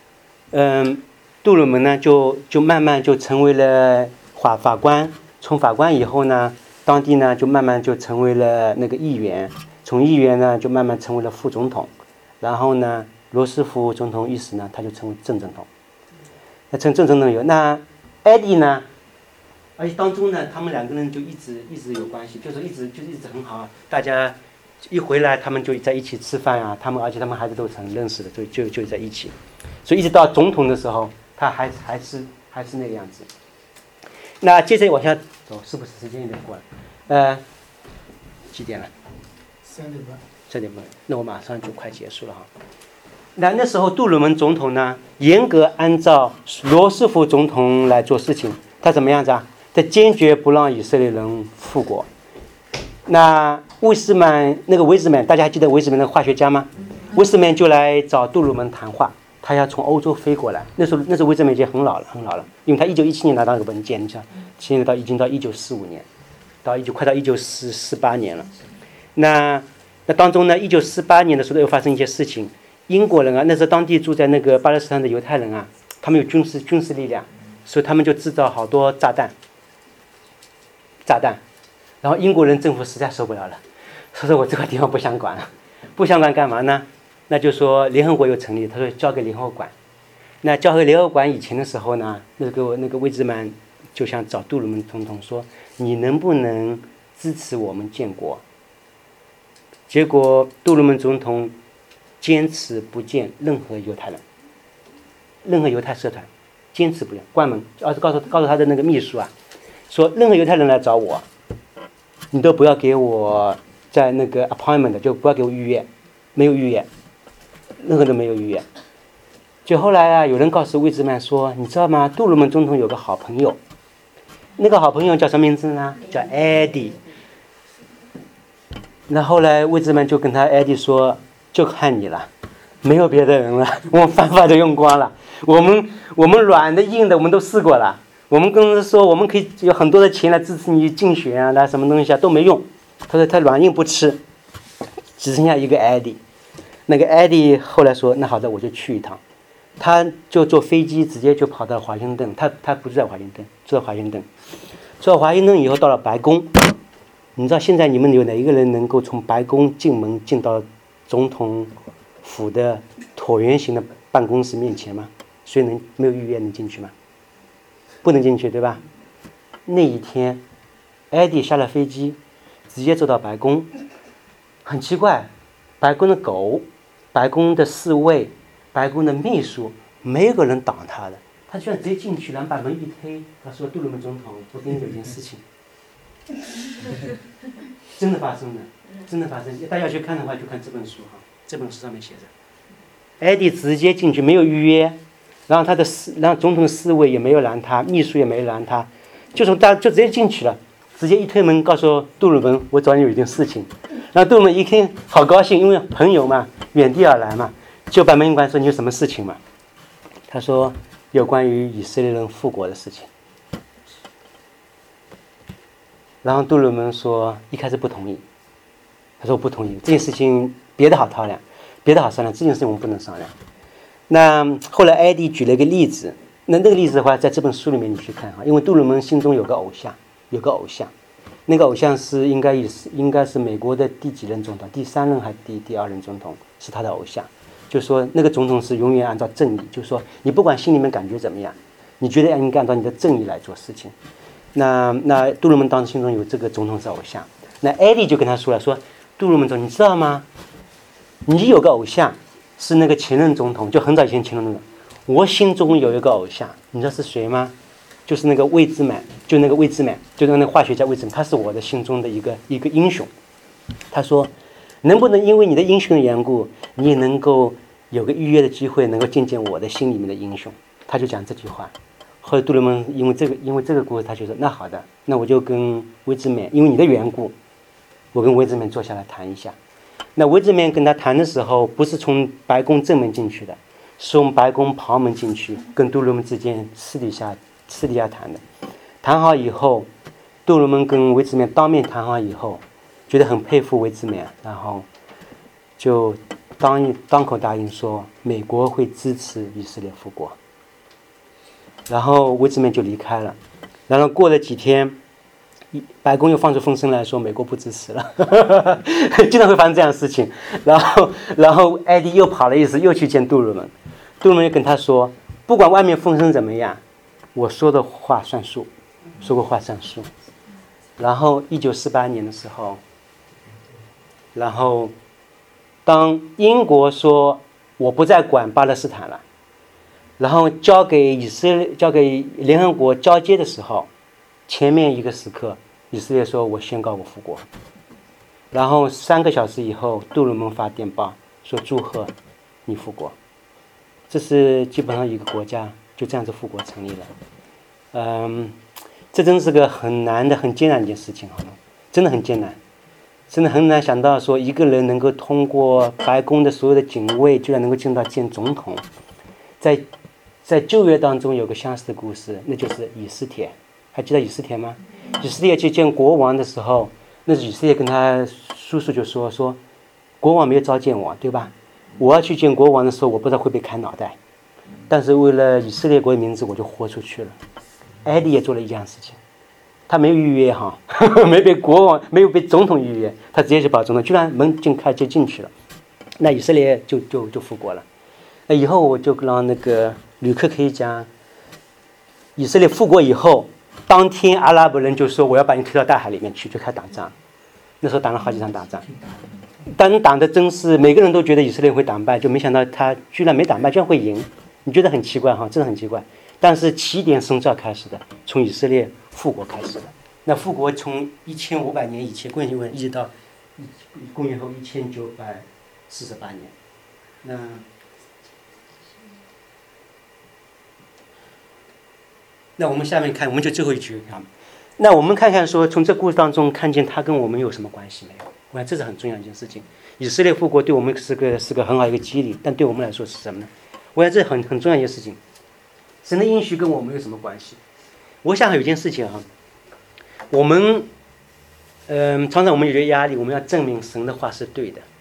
呢就慢慢就成为了法官，从法官以后呢，当地呢就慢慢就成为了那个议员，从议员呢就慢慢成为了副总统，然后呢。罗斯福总统一死呢，他就成为正总统。那正总统有那艾迪呢，而且当中呢，他们两个人就一直有关系，就是一直很好，大家一回来他们就在一起吃饭啊，而且他们孩子都很认识的，就在一起，所以一直到总统的时候，他还是那个样子。那接着往下走，是不是时间有点过了？几点了？3点半。那我马上就快结束了哈。那时候杜鲁门总统呢，严格按照罗斯福总统来做事情。他怎么样子啊？他坚决不让以色列人复国。那魏斯曼，大家还记得魏斯曼的化学家吗？魏斯曼就来找杜鲁门谈话，他要从欧洲飞过来。那时候魏斯曼已经很老了，因为他1917年拿到那个文件，你想，现在已经到1945年，快到1948年了。那当中呢，1948年的时候又发生一些事情。英国人啊，那时候当地住在那个巴勒斯坦的犹太人啊，他们有军事力量，所以他们就制造好多炸弹，然后英国人政府实在受不了了，说我这个地方不想管了，不想管干嘛呢？那就说联合国又成立，他说交给联合国管。那交给联合国管以前的时候呢，那个魏兹曼就想找杜鲁门总统说，你能不能支持我们建国？结果杜鲁门总统坚持不见任何犹太人，任何犹太社团，坚持不见，关门。告诉他的那个秘书啊，说任何犹太人来找我， 你都不要给我在那个 appointment， 就不要给我预约，没有预约，任何都没有预约。就后来啊，有人告诉魏兹曼说，你知道吗？杜鲁门总统有个好朋友，那个好朋友叫什么名字呢？叫艾迪。那后来魏兹曼就跟他艾迪说，就看你了，没有别的人了，我们方法都用光了，我们软的硬的我们都试过了，我们跟他说我们可以有很多的钱来支持你竞选啊，什么东西啊都没用。他说他软硬不吃，只剩下一个艾迪。那个艾迪后来说，那好的，我就去一趟。他就坐飞机直接就跑到华盛顿，他不是在华盛顿，住在华盛顿。住到华盛顿以后到了白宫，你知道现在你们有哪一个人能够从白宫进门进到总统府的椭圆形的办公室面前吗？谁能没有预约能进去吗？不能进去，对吧？那一天，艾迪下了飞机，直接走到白宫。很奇怪，白宫的狗、白宫的侍卫、白宫的秘书，没有个人挡他的，他居然直接进去，然后把门一推，他说：“杜鲁门总统，我跟你有件事情。”真的发生的，真的发生。大家要去看的话，就看这本书哈，这本书上面写着，艾迪直接进去，没有预约，然后然后总统的侍卫也没有拦他，秘书也没有拦他，就直接进去了，直接一推门告诉杜鲁门，我找你有一件事情。然后杜鲁门一听好高兴，因为朋友嘛，远地而来嘛，就把门一关说：“你有什么事情嘛？”他说：“有关于以色列人复国的事情。”然后杜鲁门说一开始不同意，他说我不同意，这件事情别的好商量，别的好商量，这件事情我们不能商量。那后来艾迪举了一个例子，那个例子的话，在这本书里面你去看哈，因为杜鲁门心中有个偶像，那个偶像是应该是美国的第几任总统，第3任还是第2任总统是他的偶像，就是说那个总统是永远按照正义，就是说你不管心里面感觉怎么样，你觉得应该按照你的正义来做事情。那杜鲁门当时心中有这个总统是偶像，那艾迪就跟他说了，说杜鲁门总，你知道吗？你有个偶像是那个前任总统，就很早以前前任总统。我心中有一个偶像，你知道是谁吗？就是那个魏兹曼，就是那个化学家魏兹曼，他是我的心中的一个英雄。他说，能不能因为你的英雄的缘故，你也能够有个预约的机会，能够见见我的心里面的英雄？他就讲这句话。后来杜鲁门因为这个故事，他就说那好的，那我就跟魏兹曼，因为你的缘故，我跟魏兹曼坐下来谈一下。那魏兹曼跟他谈的时候，不是从白宫正门进去的，是从白宫旁门进去，跟杜鲁门之间私底下谈的。谈好以后，杜鲁门跟魏兹曼当面谈好以后，觉得很佩服魏兹曼，然后就当口答应说美国会支持以色列复国。然后魏兹曼就离开了，然后过了几天，白宫又放出风声来说美国不支持了，经常会发生这样的事情。然后艾迪又跑了一次，又去见杜鲁门，杜鲁门又跟他说，不管外面风声怎么样，我说的话算数，说过话算数。然后1948年的时候，然后当英国说我不再管巴勒斯坦了，然后交给联合国交接的时候，前面一个时刻，以色列说我宣告我复国。然后3个小时以后，杜鲁门发电报说祝贺你复国。这是基本上一个国家就这样子复国成立了。这真是个很难的、很艰难的一件事情，好吗？真的很艰难，真的很难想到说一个人能够通过白宫的所有的警卫，居然能够进到见总统。在旧约当中有个相似的故事，那就是以斯帖，还记得以斯帖吗？以斯帖去见国王的时候，那是以斯帖跟他叔叔就说国王没有召见我，对吧？我要去见国王的时候，我不知道会被砍脑袋，但是为了以色列国的名字，我就豁出去了。艾迪也做了一样事情，他没有预约哈，没被国王，没有被总统预约，他直接就把总统，居然门进开就进去了。那以色列就复国了。那以后我就让那个旅客可以讲，以色列复国以后，当天阿拉伯人就说我要把你推到大海里面去，就开始打仗。那时候打了好几场打仗，但打的真是每个人都觉得以色列会打败，就没想到他居然没打败，居然会赢。你觉得很奇怪哈，真的很奇怪。但是起点是从这儿开始的，从以色列复国开始的。 那复国从1500年以前，公元一直到公元后1948年。那我们下面看，我们就最后一句啊。那我们看看说，从这故事当中看见他跟我们有什么关系没有？我看这是很重要的一件事情。以色列复国对我们是个很好一个激励，但对我们来说是什么呢？我想这很重要的一件事情。神的应许跟我们有什么关系？我想有一件事情啊，我们常常我们有些压力，我们要证明神的话是对的。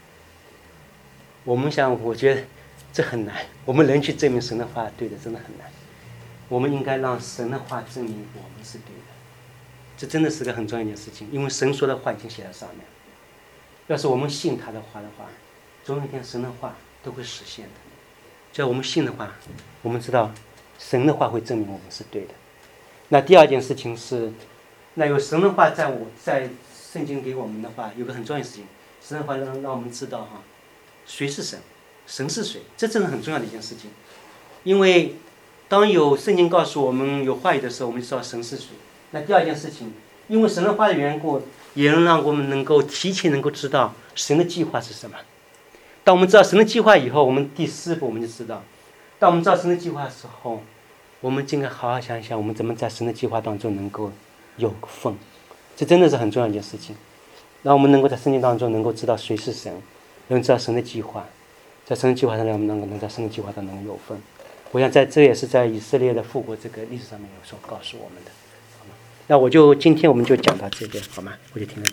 我觉得这很难，我们人去证明神的话对的，真的很难。我们应该让神的话证明我们是对的，这真的是个很重要的一件事情，因为神说的话已经写在上面。要是我们信他的话，总有一天神的话都会实现的。只要我们信的话，我们知道神的话会证明我们是对的。那第二件事情是，那有神的话在圣经给我们的话，有个很重要的事情，神的话让我们知道谁是神，神是谁，这真的很重要的一件事情。因为当有圣经告诉我们有话语的时候，我们就知道神是谁。那第二件事情，因为神的话的缘故，也能让我们能够提前能够知道神的计划是什么。当我们知道神的计划以后，我们第4步我们就知道，当我们知道神的计划的时候，我们就应该好好想一想，我们怎么在神的计划当中能够有份。这真的是很重要的一件事情，让我们能够在圣经当中能够知道谁是神，能知道神的计划，在神的计划上让我们能在神的计划上能有份。我想这也是在以色列的复国这个历史上面有所告诉我们的。那今天我们就讲到这边，好吗？我就听了。